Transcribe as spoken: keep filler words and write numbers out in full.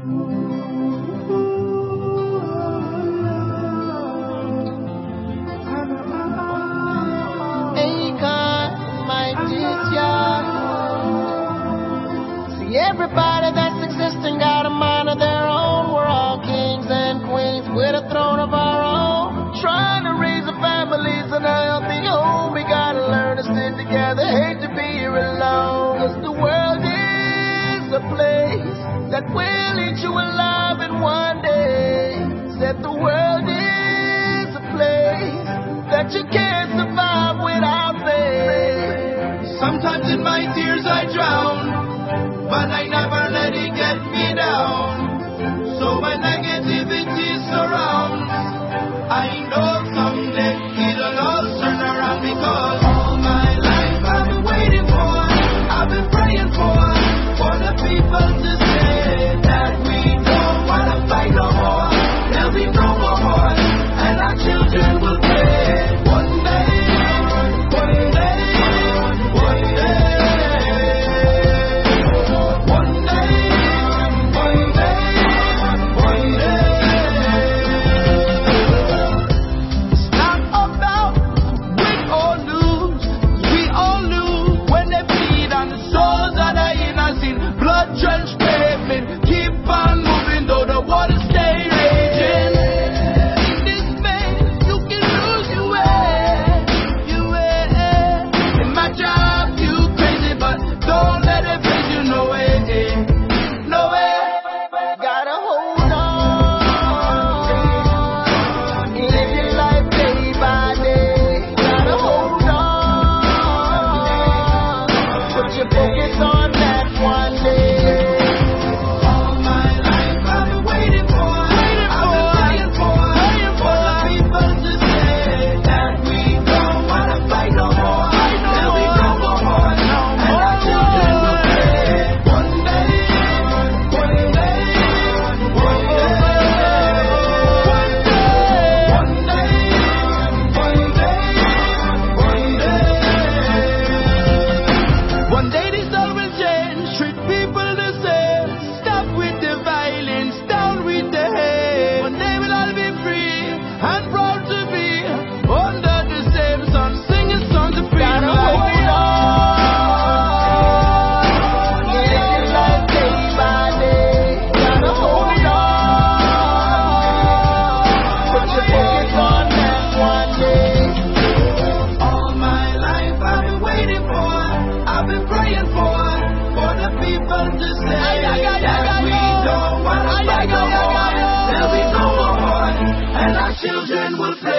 Everybody that's existing got a mind of their own. We're all kings and queens with a throne of our own. Trying to raise our families in a healthy home. We gotta learn to stick together, hate to be here alone. 'Cause the world is a place that will eat you alive in one day. Said the world is a place that you can't survive without faith. Sometimes in my tears I drown, but I never let it get me down. So when negativity surrounds, I know someday it'll all turn around. Because all my life I've been waiting for, I've been praying for, for the people to say that we don't wanna fight no more. There'll be no more war, and our children will pay. One day, one day, one day. Children will play.